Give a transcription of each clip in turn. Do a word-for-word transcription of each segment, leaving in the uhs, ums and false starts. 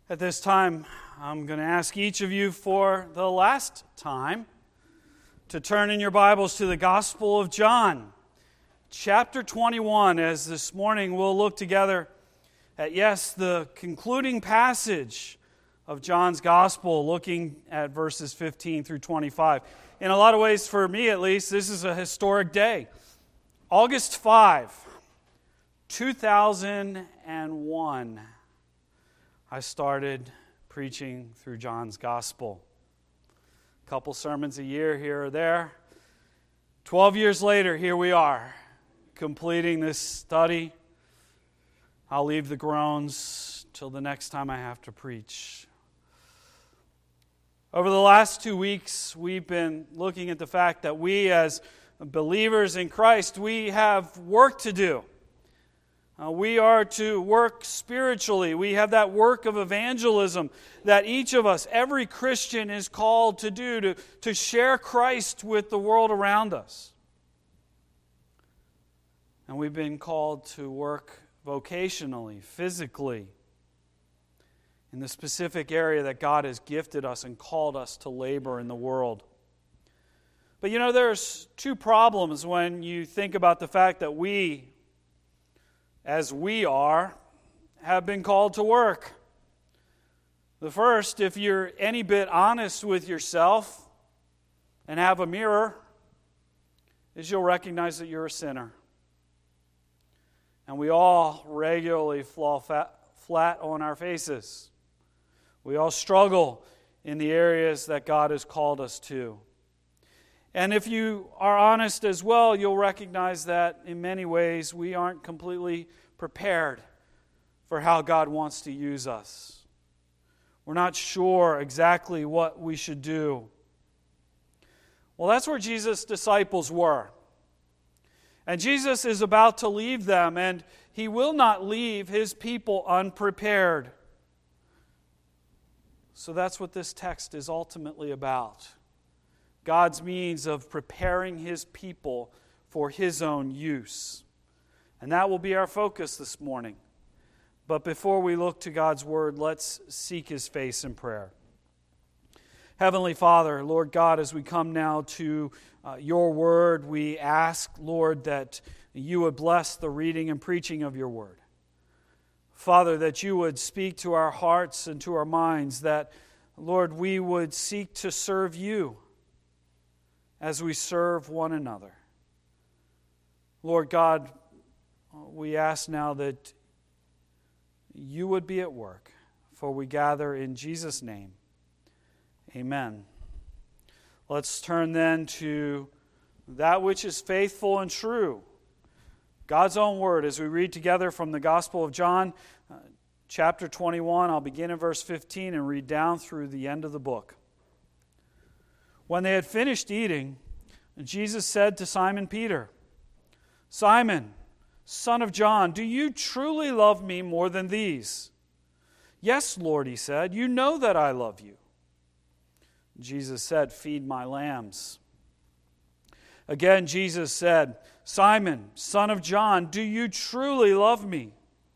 At this time, I'm going to ask each of you for the last time to turn in your Bibles to the Gospel of John, chapter twenty-one, as this morning we'll look together at, yes, the concluding passage of John's Gospel, looking at verses fifteen through twenty-five. In a lot of ways, for me at least, this is a historic day. August fifth, two thousand one. I started preaching through John's Gospel. A couple sermons a year here or there. Twelve years later, here we are, completing this study. I'll leave the groans till the next time I have to preach. Over the last two weeks, we've been looking at the fact that we as believers in Christ, we have work to do. Uh, we are to work spiritually. We have that work of evangelism that each of us, every Christian, is called to do, to, to share Christ with the world around us. And we've been called to work vocationally, physically, in the specific area that God has gifted us and called us to labor in the world. But you know, there's two problems when you think about the fact that we, as we are, have been called to work. The first, if you're any bit honest with yourself and have a mirror, is you'll recognize that you're a sinner. And we all regularly fall fat, flat on our faces. We all struggle in the areas that God has called us to. And if you are honest as well, you'll recognize that in many ways we aren't completely prepared for how God wants to use us. We're not sure exactly what we should do. Well, that's where Jesus' disciples were. And Jesus is about to leave them, and He will not leave His people unprepared. So that's what this text is ultimately about. God's means of preparing His people for His own use. And that will be our focus this morning. But before we look to God's Word, let's seek His face in prayer. Heavenly Father, Lord God, as we come now to uh, Your Word, we ask, Lord, that You would bless the reading and preaching of Your Word. Father, that You would speak to our hearts and to our minds, that, Lord, we would seek to serve You as we serve one another. Lord God, we ask now that You would be at work, for we gather in Jesus' name. Amen. Let's turn then to that which is faithful and true, God's own word, as we read together from the Gospel of John, uh, chapter twenty-one. I'll begin in verse fifteen and read down through the end of the book. When they had finished eating, Jesus said to Simon Peter, "Simon, son of John, do you truly love me more than these?" "Yes, Lord," he said, "you know that I love you." Jesus said, "Feed my lambs." Again, Jesus said, "Simon, son of John, do you truly love me?"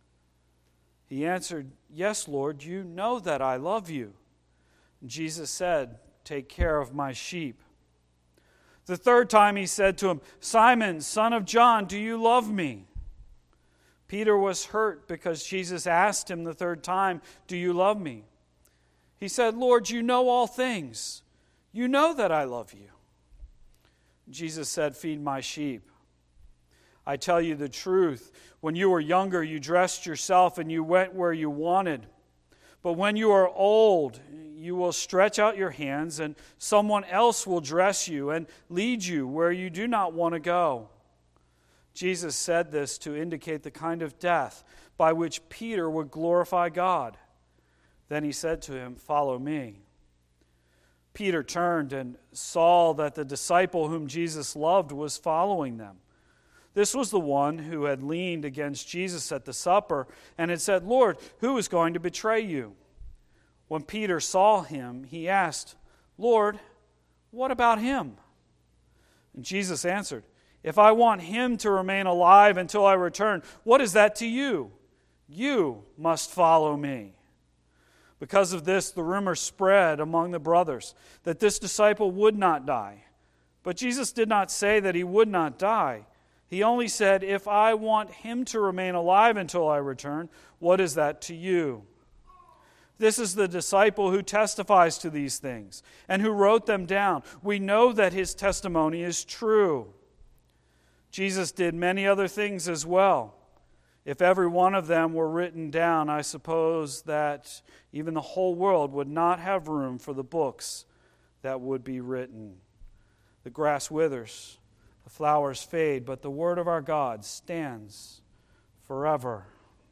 He answered, "Yes, Lord, you know that I love you." Jesus said, "Take care of my sheep." The third time he said to him, "Simon, son of John, do you love me?" Peter was hurt because Jesus asked him the third time, "Do you love me?" He said, "Lord, you know all things. You know that I love you." Jesus said, "Feed my sheep. I tell you the truth. When you were younger, you dressed yourself and you went where you wanted. But when you are old, you will stretch out your hands and someone else will dress you and lead you where you do not want to go." Jesus said this to indicate the kind of death by which Peter would glorify God. Then he said to him, "Follow me." Peter turned and saw that the disciple whom Jesus loved was following them. This was the one who had leaned against Jesus at the supper and had said, "Lord, who is going to betray you?" When Peter saw him, he asked, "Lord, what about him?" And Jesus answered, "If I want him to remain alive until I return, what is that to you? You must follow me." Because of this, the rumor spread among the brothers that this disciple would not die. But Jesus did not say that he would not die. He only said, "If I want him to remain alive until I return, what is that to you?" This is the disciple who testifies to these things and who wrote them down. We know that his testimony is true. Jesus did many other things as well. If every one of them were written down, I suppose that even the whole world would not have room for the books that would be written. The grass withers, the flowers fade, but the word of our God stands forever.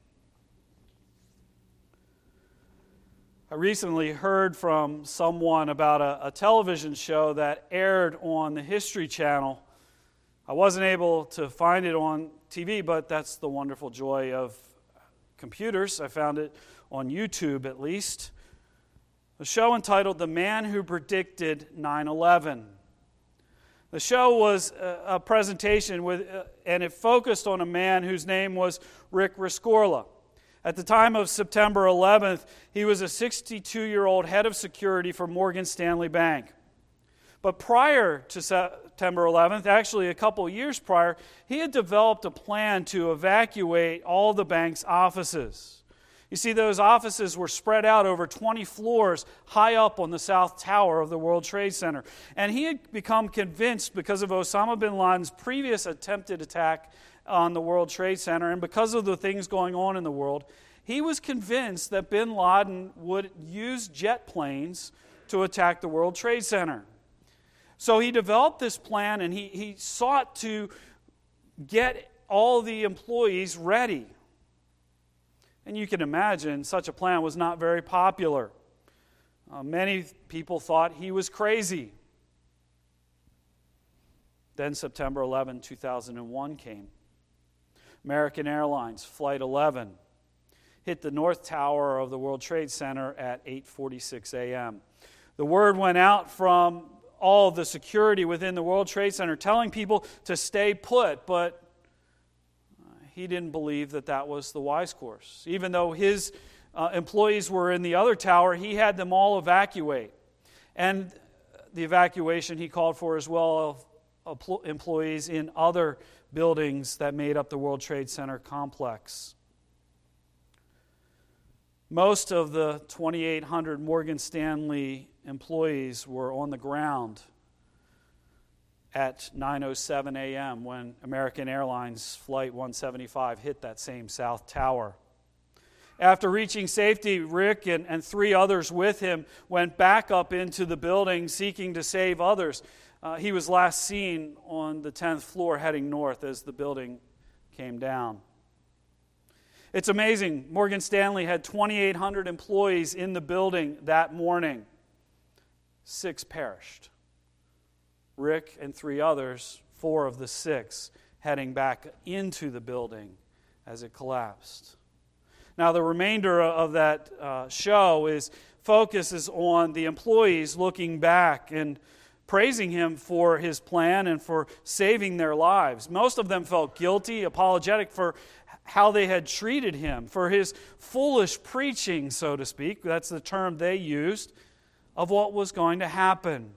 I recently heard from someone about a, a television show that aired on the History Channel. I wasn't able to find it on T V, but that's the wonderful joy of computers. I found it on YouTube at least. A show entitled "The Man Who Predicted nine eleven." The show was a, a presentation with, uh, and it focused on a man whose name was Rick Rescorla. At the time of September eleventh, he was a sixty-two-year-old head of security for Morgan Stanley Bank. But prior to September eleventh, actually a couple years prior, he had developed a plan to evacuate all the bank's offices. You see, those offices were spread out over twenty floors high up on the South Tower of the World Trade Center. And he had become convinced, because of Osama bin Laden's previous attempted attack on the World Trade Center, and because of the things going on in the world, he was convinced that bin Laden would use jet planes to attack the World Trade Center. So he developed this plan, and he, he sought to get all the employees ready. And you can imagine such a plan was not very popular. Uh, many people thought he was crazy. Then September eleventh, two thousand one came. American Airlines Flight eleven hit the North Tower of the World Trade Center at eight forty-six a.m. The word went out from all of the security within the World Trade Center telling people to stay put, but he didn't believe that that was the wise course. Even though his uh, employees were in the other tower, he had them all evacuate. And the evacuation he called for as well of employees in other buildings that made up the World Trade Center complex. Most of the twenty-eight hundred Morgan Stanley employees were on the ground at nine oh seven a.m. when American Airlines Flight one seventy-five hit that same South Tower. After reaching safety, Rick and, and three others with him went back up into the building seeking to save others. Uh, he was last seen on the tenth floor heading north as the building came down. It's amazing. Morgan Stanley had twenty-eight hundred employees in the building that morning. Six perished. Rick and three others, four of the six, heading back into the building as it collapsed. Now, the remainder of that uh, show is focuses on the employees looking back and praising him for his plan and for saving their lives. Most of them felt guilty, apologetic for how they had treated him, for his foolish preaching, so to speak. That's the term they used, of what was going to happen.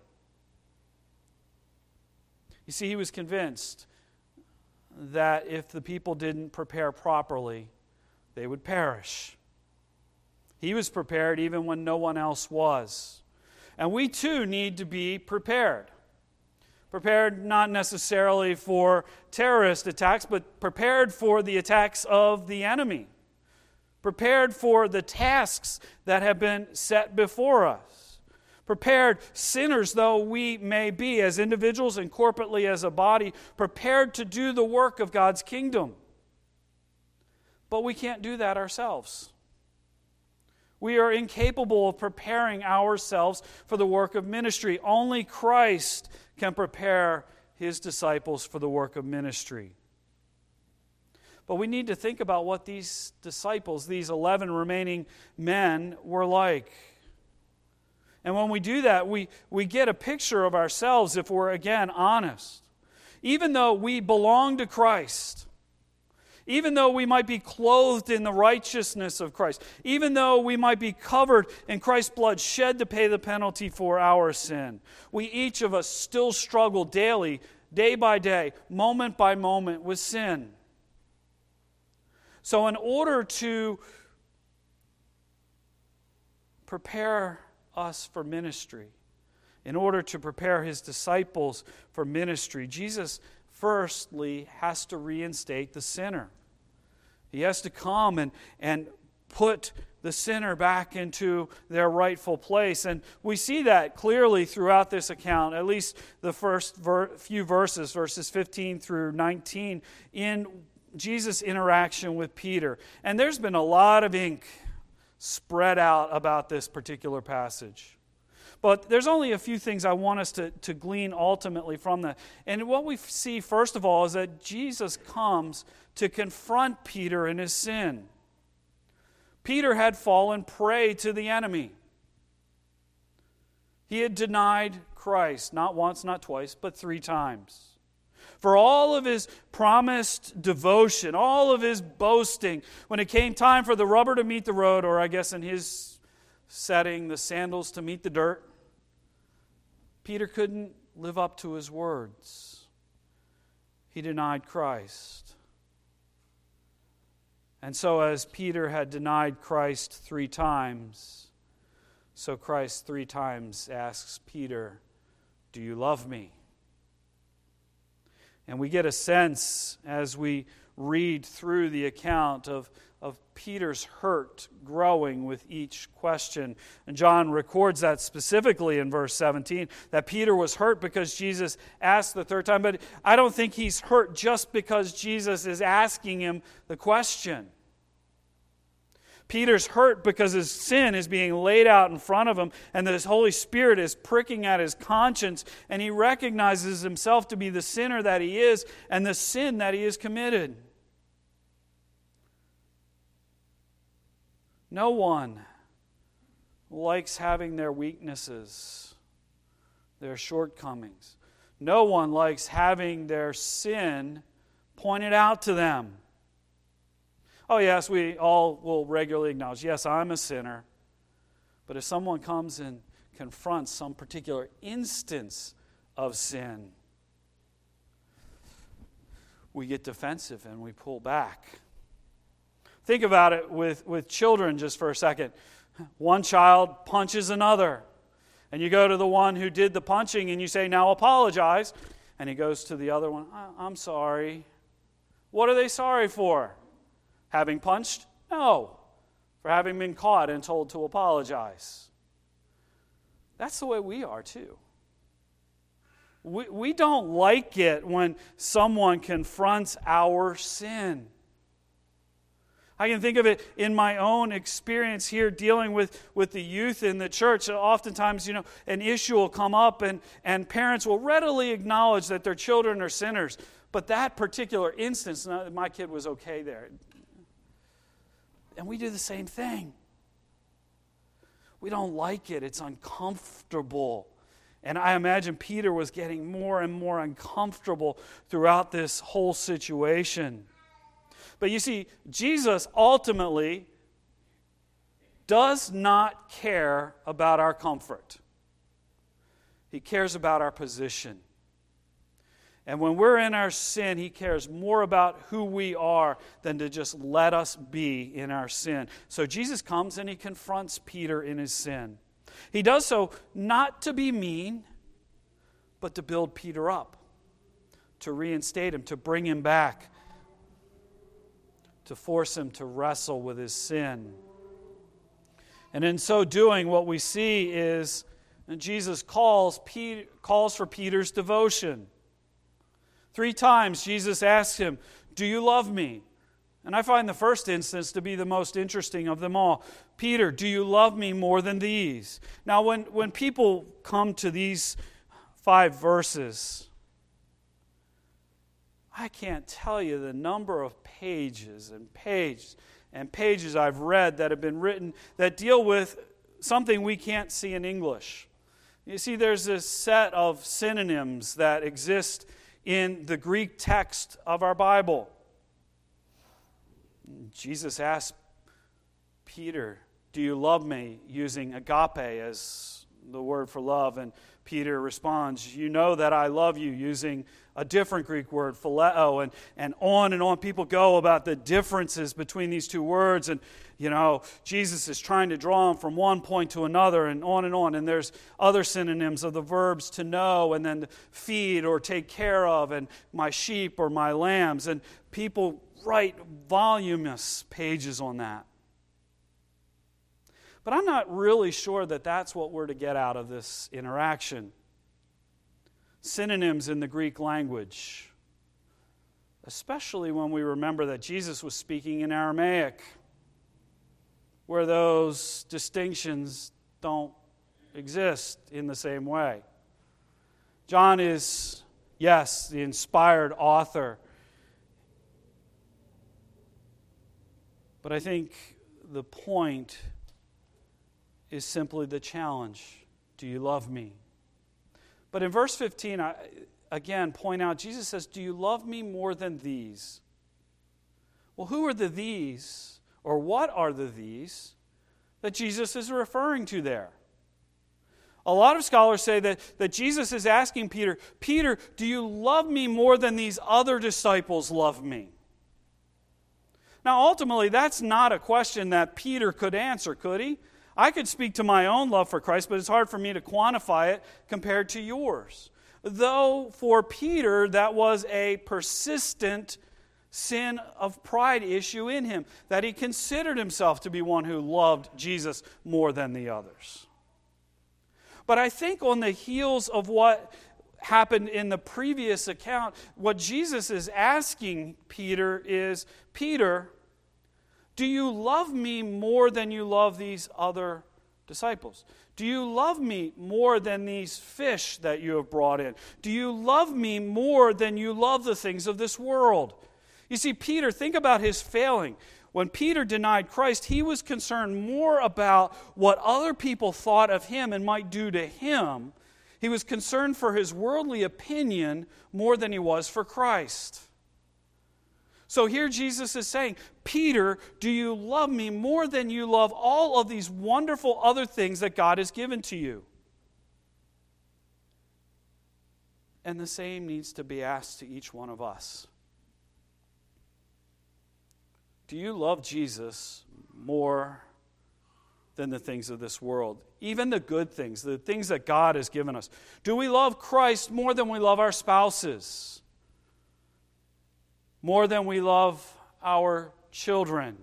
You see, he was convinced that if the people didn't prepare properly, they would perish. He was prepared even when no one else was. And we too need to be prepared. Prepared not necessarily for terrorist attacks, but prepared for the attacks of the enemy. Prepared for the tasks that have been set before us. Prepared, sinners though we may be, as individuals and corporately as a body, prepared to do the work of God's kingdom. But we can't do that ourselves. We are incapable of preparing ourselves for the work of ministry. Only Christ can prepare his disciples for the work of ministry. But we need to think about what these disciples, these eleven remaining men, were like. And when we do that, we, we get a picture of ourselves if we're, again, honest. Even though we belong to Christ, Even though we might be clothed in the righteousness of Christ, even though we might be covered in Christ's blood shed to pay the penalty for our sin, we each of us still struggle daily, day by day, moment by moment with sin. So in order to prepare us for ministry, in order to prepare his disciples for ministry, Jesus firstly has to reinstate the sinner. He has to come and, and put the sinner back into their rightful place. And we see that clearly throughout this account, at least the first ver- few verses, verses fifteen through nineteen, in Jesus' interaction with Peter. And there's been a lot of ink spread out about this particular passage. But there's only a few things I want us to, to glean ultimately from that. And what we see, first of all, is that Jesus comes to confront Peter in his sin. Peter had fallen prey to the enemy. He had denied Christ, not once, not twice, but three times. For all of his promised devotion, all of his boasting, when it came time for the rubber to meet the road, or I guess in his setting, the sandals to meet the dirt, Peter couldn't live up to his words. He denied Christ. And so as Peter had denied Christ three times, so Christ three times asks Peter, "Do you love me?" And we get a sense as we read through the account of, of Peter's hurt growing with each question. And John records that specifically in verse seventeen, that Peter was hurt because Jesus asked the third time. But I don't think he's hurt just because Jesus is asking him the question. Peter's hurt because his sin is being laid out in front of him and that his Holy Spirit is pricking at his conscience, and he recognizes himself to be the sinner that he is and the sin that he has committed. No one likes having their weaknesses, their shortcomings. No one likes having their sin pointed out to them. Oh yes, we all will regularly acknowledge, yes, I'm a sinner. But if someone comes and confronts some particular instance of sin, we get defensive and we pull back. Think about it with, with children just for a second. One child punches another. And you go to the one who did the punching and you say, "Now apologize." And he goes to the other one, "I'm sorry." What are they sorry for? Having punched? No. For having been caught and told to apologize. That's the way we are too. We, we don't like it when someone confronts our sin. I can think of it in my own experience here dealing with, with the youth in the church. Oftentimes, you know, an issue will come up and, and parents will readily acknowledge that their children are sinners. But that particular instance, my kid was okay there. And we do the same thing. We don't like it. It's uncomfortable. And I imagine Peter was getting more and more uncomfortable throughout this whole situation. But you see, Jesus ultimately does not care about our comfort. He cares about our position. And when we're in our sin, He cares more about who we are than to just let us be in our sin. So Jesus comes and He confronts Peter in his sin. He does so not to be mean, but to build Peter up, to reinstate him, to bring him back, to force him to wrestle with his sin. And in so doing, what we see is that Jesus calls, Peter, calls for Peter's devotion. Three times Jesus asks him, "Do you love me?" And I find the first instance to be the most interesting of them all. "Peter, do you love me more than these?" Now, when, when people come to these five verses, I can't tell you the number of pages and pages and pages I've read that have been written that deal with something we can't see in English. You see, there's this set of synonyms that exist in the Greek text of our Bible. Jesus asked Peter, "Do you love me?" using agape as the word for love. And Peter responds, "You know that I love you," using a different Greek word, phileo, and, and on and on people go about the differences between these two words. And, you know, Jesus is trying to draw them from one point to another and on and on. And there's other synonyms of the verbs to know and then to feed or take care of and my sheep or my lambs. And people write voluminous pages on that. But I'm not really sure that that's what we're to get out of this interaction. Synonyms in the Greek language, especially when we remember that Jesus was speaking in Aramaic, where those distinctions don't exist in the same way. John is, yes, the inspired author, but I think the point is simply the challenge. Do you love me? But in verse fifteen, I again point out, Jesus says, "Do you love me more than these?" Well, who are the these, or what are the these that Jesus is referring to there? A lot of scholars say that, that Jesus is asking Peter, "Peter, do you love me more than these other disciples love me?" Now, ultimately, that's not a question that Peter could answer, could he? I could speak to my own love for Christ, but it's hard for me to quantify it compared to yours. Though for Peter, that was a persistent sin of pride issue in him, that he considered himself to be one who loved Jesus more than the others. But I think on the heels of what happened in the previous account, what Jesus is asking Peter is, "Peter, do you love me more than you love these other disciples? Do you love me more than these fish that you have brought in? Do you love me more than you love the things of this world?" You see, Peter, think about his failing. When Peter denied Christ, he was concerned more about what other people thought of him and might do to him. He was concerned for his worldly opinion more than he was for Christ. So here Jesus is saying, "Peter, do you love me more than you love all of these wonderful other things that God has given to you?" And the same needs to be asked to each one of us. Do you love Jesus more than the things of this world? Even the good things, the things that God has given us. Do we love Christ more than we love our spouses? More than we love our children?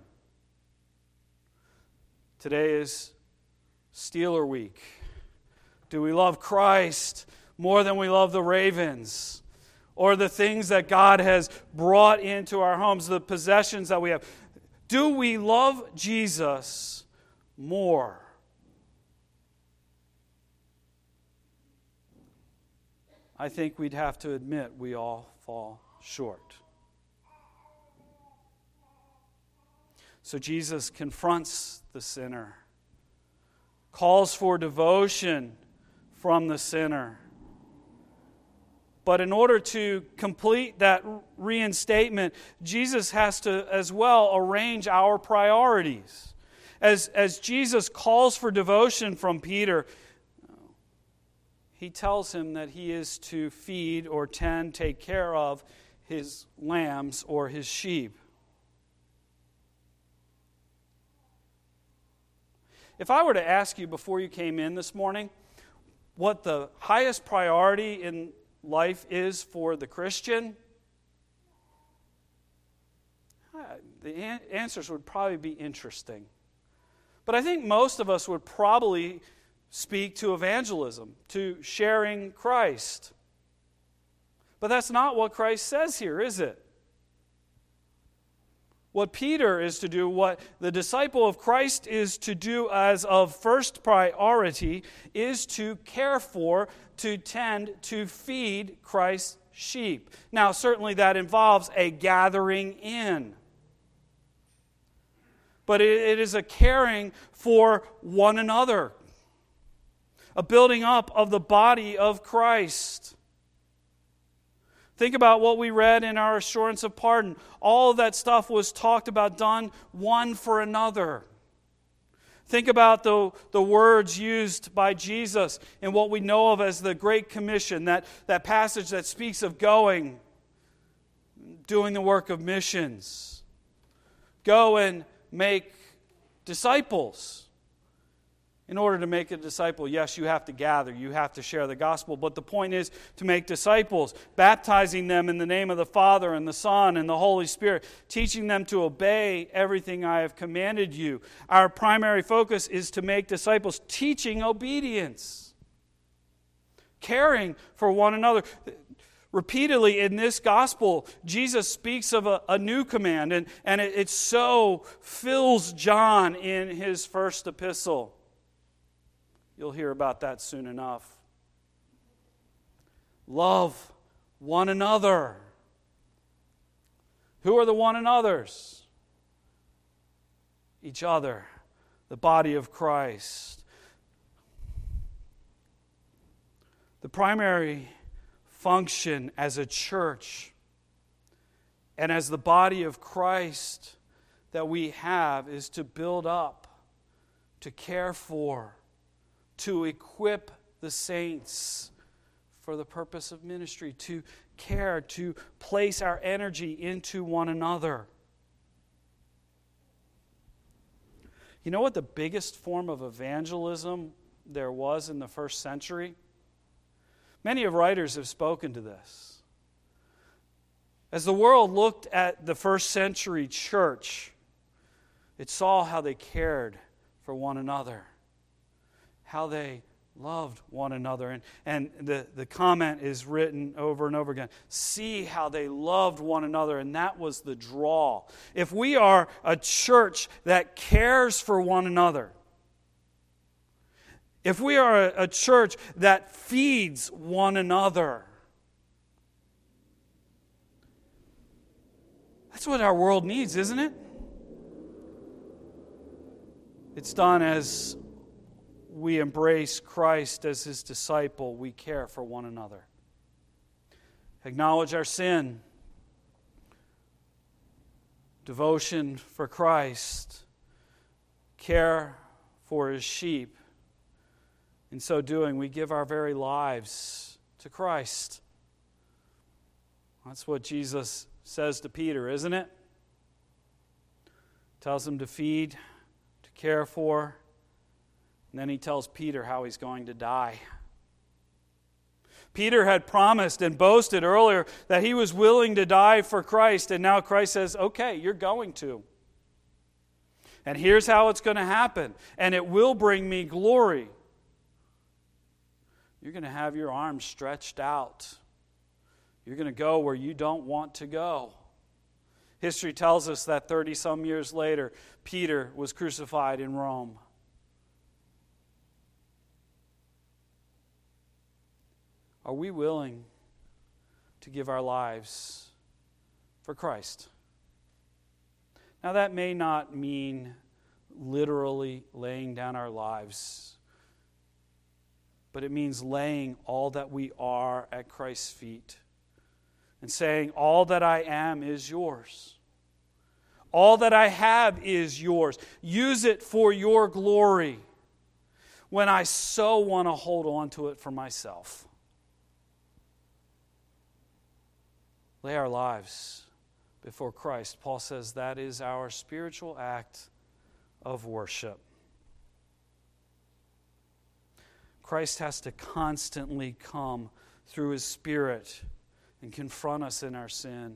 Today is Steeler Week. Do we love Christ more than we love the Ravens? Or the things that God has brought into our homes, the possessions that we have? Do we love Jesus more? I think we'd have to admit we all fall short. So Jesus confronts the sinner, calls for devotion from the sinner. But in order to complete that reinstatement, Jesus has to as well arrange our priorities. As, as Jesus calls for devotion from Peter, he tells him that he is to feed or tend, take care of his lambs or his sheep. If I were to ask you before you came in this morning what the highest priority in life is for the Christian, the answers would probably be interesting. But I think most of us would probably speak to evangelism, to sharing Christ. But that's not what Christ says here, is it? What Peter is to do, what the disciple of Christ is to do as of first priority, is to care for, to tend, to feed Christ's sheep. Now, certainly that involves a gathering in. But it, it is a caring for one another, a building up of the body of Christ. Think about what we read in our assurance of pardon. All of that stuff was talked about, done one for another. Think about the, the words used by Jesus in what we know of as the Great Commission, that, that passage that speaks of going, doing the work of missions. Go and make disciples. In order to make a disciple, yes, you have to gather, you have to share the gospel, but the point is to make disciples, baptizing them in the name of the Father and the Son and the Holy Spirit, teaching them to obey everything I have commanded you. Our primary focus is to make disciples, teaching obedience, caring for one another. Repeatedly in this gospel, Jesus speaks of a, a new command, and, and it, it so fills John in his first epistle. You'll hear about that soon enough. Love one another. Who are the one another's? Each other, the body of Christ. The primary function as a church and as the body of Christ that we have is to build up, to care for, to equip the saints for the purpose of ministry, to care, to place our energy into one another. You know what the biggest form of evangelism there was in the first century? Many of writers have spoken to this. As the world looked at the first century church, it saw how they cared for one another, how they loved one another. And, and the, the comment is written over and over again. See how they loved one another, and that was the draw. If we are a church that cares for one another, if we are a, a church that feeds one another, that's what our world needs, isn't it? It's done as we embrace Christ as His disciple. We care for one another. Acknowledge our sin. Devotion for Christ. Care for His sheep. In so doing, we give our very lives to Christ. That's what Jesus says to Peter, isn't it? Tells him to feed, to care for, and then he tells Peter how he's going to die. Peter had promised and boasted earlier that he was willing to die for Christ, and now Christ says, okay, you're going to. And here's how it's going to happen, and it will bring me glory. You're going to have your arms stretched out. You're going to go where you don't want to go. History tells us that thirty-some years later, Peter was crucified in Rome. Are we willing to give our lives for Christ? Now, that may not mean literally laying down our lives, but it means laying all that we are at Christ's feet and saying, all that I am is yours. All that I have is yours. Use it for your glory when I so want to hold on to it for myself. Lay our lives before Christ. Paul says that is our spiritual act of worship. Christ has to constantly come through His Spirit and confront us in our sin.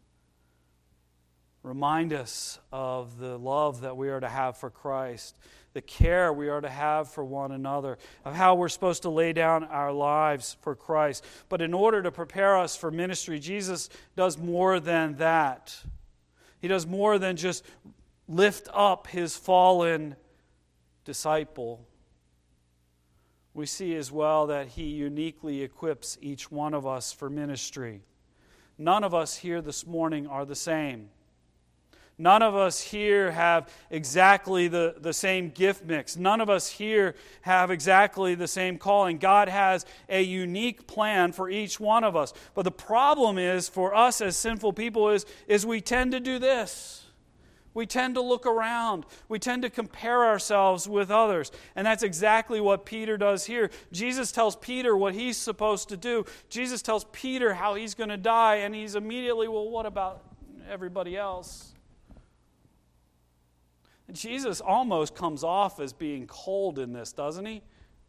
Remind us of the love that we are to have for Christ, the care we are to have for one another, of how we're supposed to lay down our lives for Christ. But in order to prepare us for ministry, Jesus does more than that. He does more than just lift up His fallen disciple. We see as well that He uniquely equips each one of us for ministry. None of us here this morning are the same. None of us here have exactly the, the same gift mix. None of us here have exactly the same calling. God has a unique plan for each one of us. But the problem is, for us as sinful people, is, is we tend to do this. We tend to look around. We tend to compare ourselves with others. And that's exactly what Peter does here. Jesus tells Peter what he's supposed to do. Jesus tells Peter how he's going to die, and he's immediately, well, what about everybody else? Jesus almost comes off as being cold in this, doesn't he?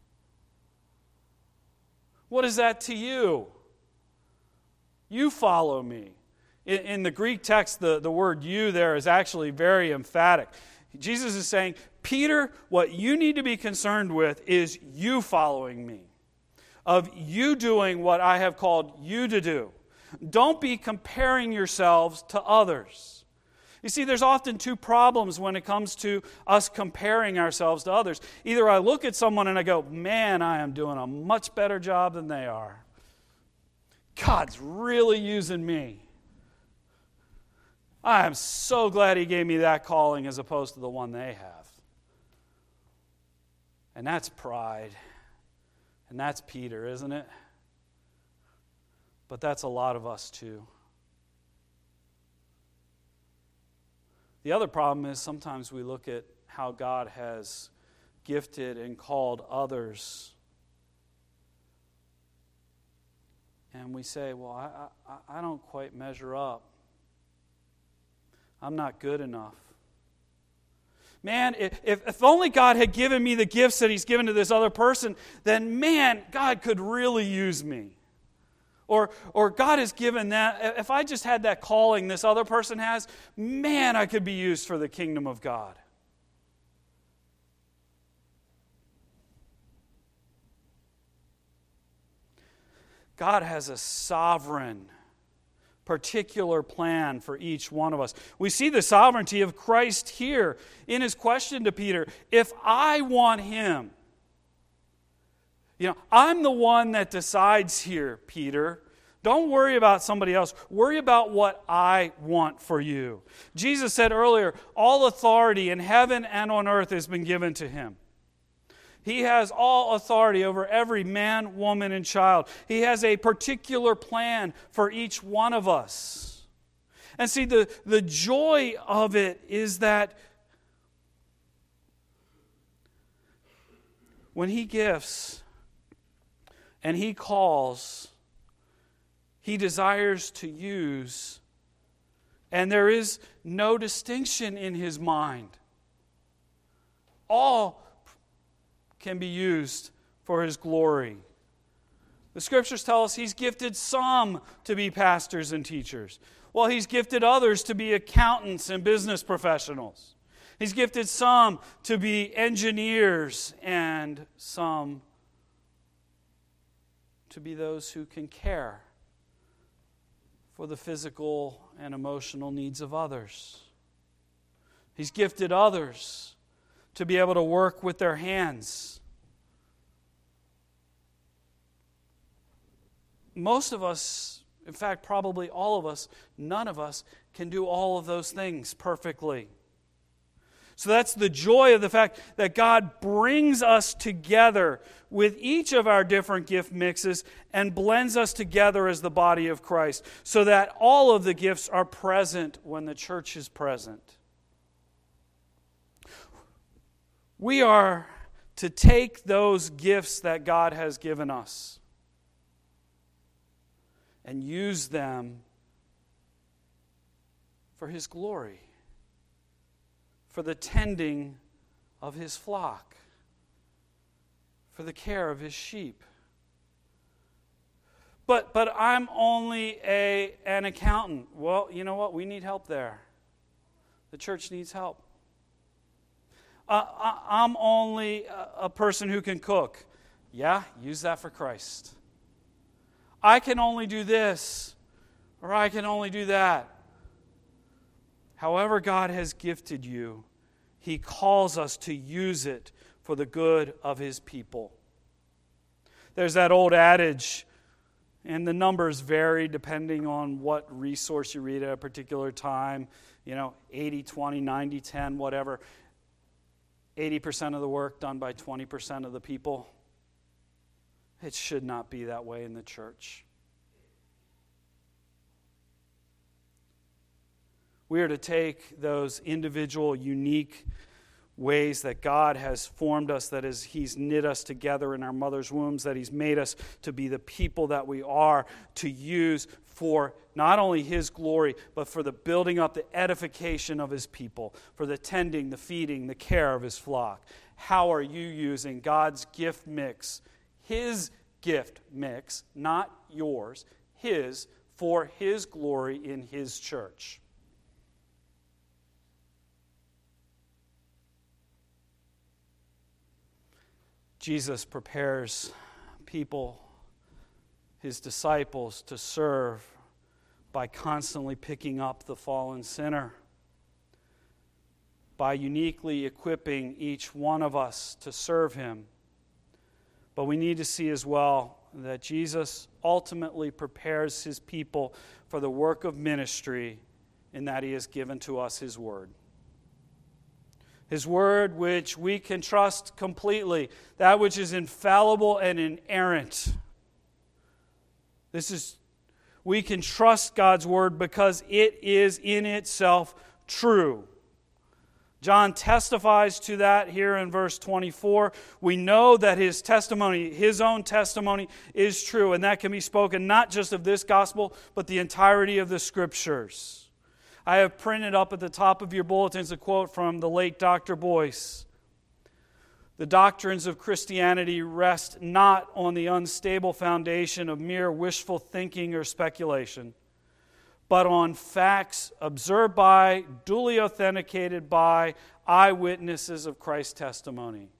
What is that to you? You follow me. In, in the Greek text, the, the word you there is actually very emphatic. Jesus is saying, Peter, what you need to be concerned with is you following me, of you doing what I have called you to do. Don't be comparing yourselves to others. You see, there's often two problems when it comes to us comparing ourselves to others. Either I look at someone and I go, man, I am doing a much better job than they are. God's really using me. I am so glad He gave me that calling as opposed to the one they have. And that's pride. And that's Peter, isn't it? But that's a lot of us too. The other problem is sometimes we look at how God has gifted and called others, and we say, well, I, I, I don't quite measure up. I'm not good enough. Man, if, if only God had given me the gifts that He's given to this other person, then man, God could really use me. Or, or God has given that, if I just had that calling this other person has, man, I could be used for the kingdom of God. God has a sovereign, particular plan for each one of us. We see the sovereignty of Christ here in His question to Peter. If I want Him, you know, I'm the one that decides here, Peter. Don't worry about somebody else. Worry about what I want for you. Jesus said earlier, all authority in heaven and on earth has been given to Him. He has all authority over every man, woman, and child. He has a particular plan for each one of us. And see, the, the joy of it is that when He gifts and He calls, He desires to use, and there is no distinction in His mind. All can be used for His glory. The Scriptures tell us He's gifted some to be pastors and teachers, while He's gifted others to be accountants and business professionals. He's gifted some to be engineers and some to be those who can care for the physical and emotional needs of others. He's gifted others to be able to work with their hands. Most of us, in fact, probably all of us, none of us can do all of those things perfectly. So that's the joy of the fact that God brings us together with each of our different gift mixes and blends us together as the body of Christ so that all of the gifts are present when the church is present. We are to take those gifts that God has given us and use them for His glory, for the tending of His flock, for the care of His sheep. But but I'm only a an accountant. Well, you know what? We need help there. The church needs help. Uh, I, I'm only a, a person who can cook. Yeah, use that for Christ. I can only do this, or I can only do that. However God has gifted you, He calls us to use it for the good of His people. There's that old adage, and the numbers vary depending on what resource you read at a particular time. you know, eighty twenty, ninety ten, whatever. eighty percent of the work done by twenty percent of the people. It should not be that way in the church. We are to take those individual, unique ways that God has formed us, that is, He's knit us together in our mother's wombs, that He's made us to be the people that we are, to use for not only His glory, but for the building up, the edification of His people, for the tending, the feeding, the care of His flock. How are you using God's gift mix, His gift mix, not yours, His, for His glory in His church? Jesus prepares people, His disciples, to serve by constantly picking up the fallen sinner, by uniquely equipping each one of us to serve Him. But we need to see as well that Jesus ultimately prepares His people for the work of ministry in that He has given to us His Word. His Word, which we can trust completely, that which is infallible and inerrant. This is, we can trust God's Word because it is in itself true. John testifies to that here in verse twenty-four. We know that his testimony, his own testimony, is true, and that can be spoken not just of this gospel, but the entirety of the Scriptures. I have printed up at the top of your bulletins a quote from the late Doctor Boyce. The doctrines of Christianity rest not on the unstable foundation of mere wishful thinking or speculation, but on facts observed by, duly authenticated by, eyewitnesses of Christ's testimony.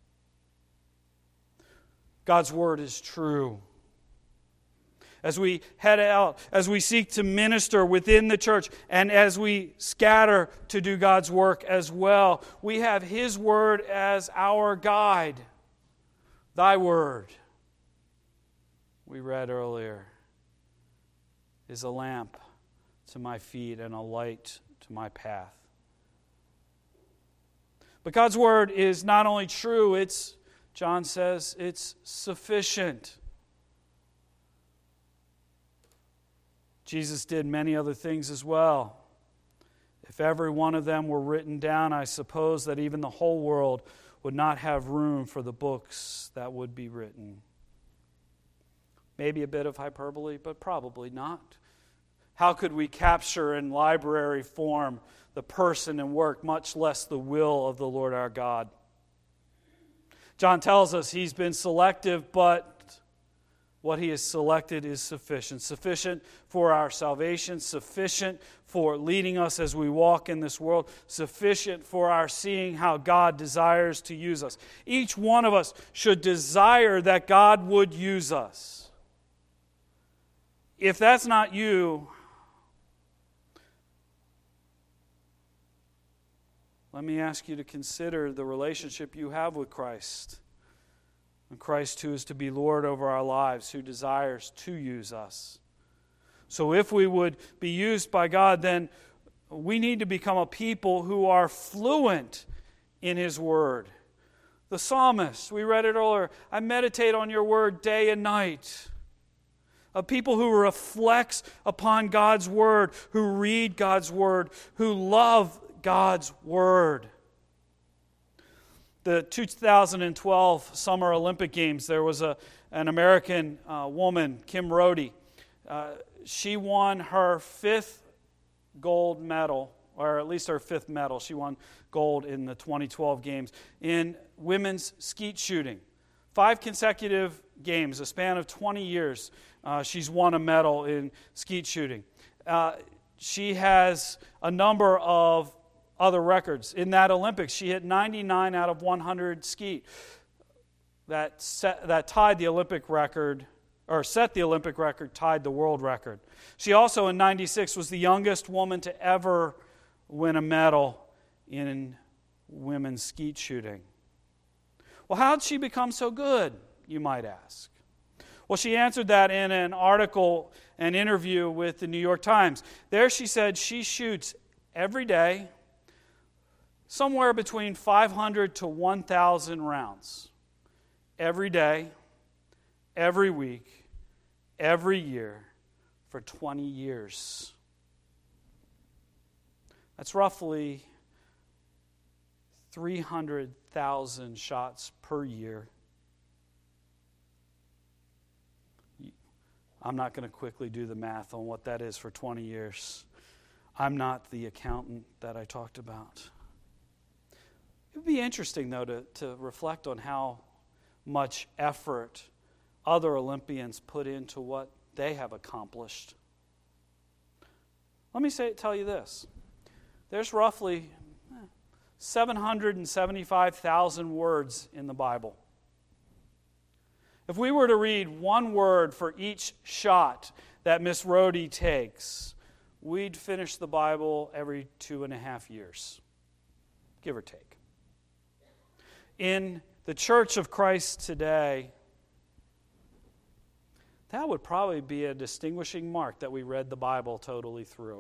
God's Word is true. As we head out, as we seek to minister within the church, and as we scatter to do God's work as well, we have His Word as our guide. Thy Word, we read earlier, is a lamp to my feet and a light to my path. But God's Word is not only true, it's, John says, it's sufficient. Jesus did many other things as well. If every one of them were written down, I suppose that even the whole world would not have room for the books that would be written. Maybe a bit of hyperbole, but probably not. How could we capture in library form the person and work, much less the will of the Lord our God? John tells us He's been selective, but what He has selected is sufficient. Sufficient for our salvation, sufficient for leading us as we walk in this world, sufficient for our seeing how God desires to use us. Each one of us should desire that God would use us. If that's not you, let me ask you to consider the relationship you have with Christ. And Christ, who is to be Lord over our lives, who desires to use us. So if we would be used by God, then we need to become a people who are fluent in His Word. The psalmist, we read it earlier, I meditate on your Word day and night. A people who reflects upon God's Word, who read God's Word, who love God's Word. The two thousand twelve Summer Olympic Games, there was a, an American uh, woman, Kim Rhode. Uh, she won her fifth gold medal, or at least her fifth medal. She won gold in the twenty twelve Games in women's skeet shooting. Five consecutive games, a span of twenty years, uh, she's won a medal in skeet shooting. Uh, she has a number of other records. In that Olympics, she hit ninety-nine out of one hundred skeet. That set, that tied the Olympic record, or set the Olympic record, tied the world record. She also, in ninety-six, was the youngest woman to ever win a medal in women's skeet shooting. Well, how did she become so good, you might ask? Well, she answered that in an article, an interview with the New York Times. There she said she shoots every day, somewhere between five hundred to one thousand rounds. Every day, every week, every year, for twenty years. That's roughly three hundred thousand shots per year. I'm not going to quickly do the math on what that is for twenty years. I'm not the accountant that I talked about. It would be interesting, though, to, to reflect on how much effort other Olympians put into what they have accomplished. Let me say, tell you this. There's roughly seven hundred seventy-five thousand words in the Bible. If we were to read one word for each shot that Miss Rhodey takes, we'd finish the Bible every two and a half years, give or take. In the Church of Christ today, that would probably be a distinguishing mark that we read the Bible totally through.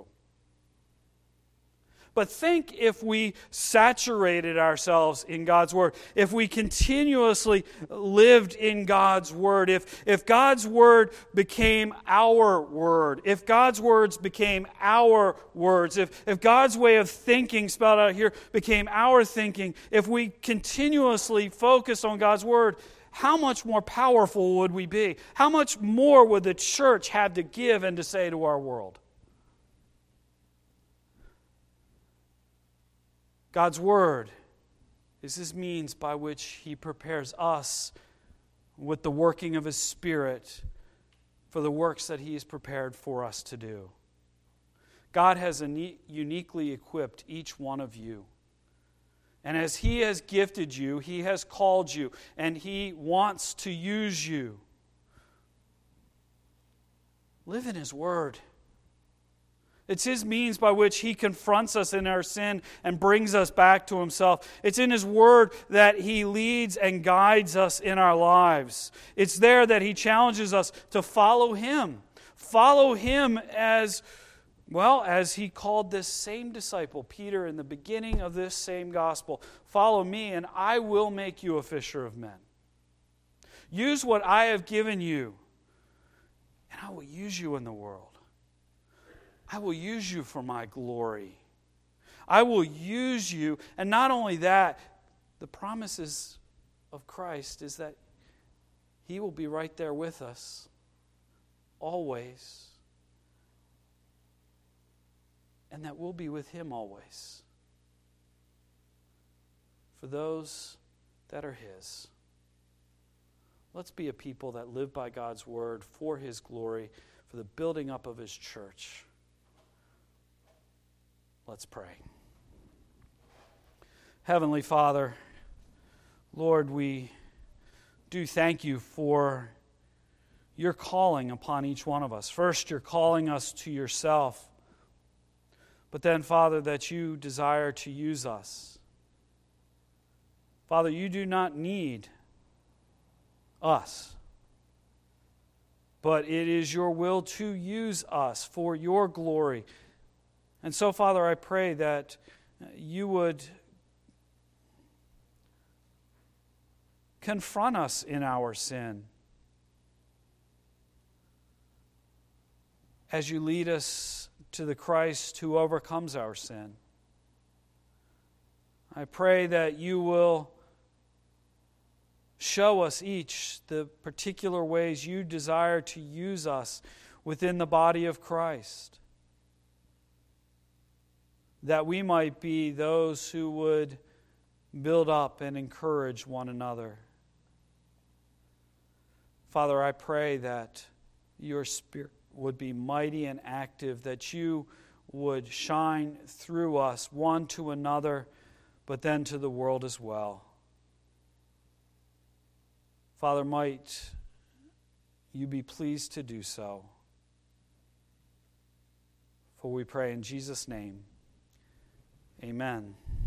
But think if we saturated ourselves in God's Word, if we continuously lived in God's Word, if, if God's Word became our Word, if God's words became our words, if, if God's way of thinking spelled out here became our thinking, if we continuously focused on God's Word, how much more powerful would we be? How much more would the church have to give and to say to our world? God's Word is His means by which He prepares us with the working of His Spirit for the works that He has prepared for us to do. God has uniquely equipped each one of you. And as He has gifted you, He has called you, and He wants to use you. Live in His Word. It's His means by which He confronts us in our sin and brings us back to Himself. It's in His Word that He leads and guides us in our lives. It's there that He challenges us to follow Him. Follow Him as, well, as He called this same disciple, Peter, in the beginning of this same gospel. Follow me and I will make you a fisher of men. Use what I have given you and I will use you in the world. I will use you for my glory. I will use you. And not only that, the promises of Christ is that He will be right there with us always. And that we'll be with Him always. For those that are His. Let's be a people that live by God's Word for His glory, for the building up of His church. Let's pray. Heavenly Father, Lord, we do thank You for Your calling upon each one of us. First, You're calling us to Yourself. But then, Father, that You desire to use us. Father, You do not need us. But it is Your will to use us for Your glory. And so, Father, I pray that You would confront us in our sin as You lead us to the Christ who overcomes our sin. I pray that You will show us each the particular ways You desire to use us within the body of Christ, that we might be those who would build up and encourage one another. Father, I pray that Your Spirit would be mighty and active, that You would shine through us, one to another, but then to the world as well. Father, might You be pleased to do so. For we pray in Jesus' name. Amen.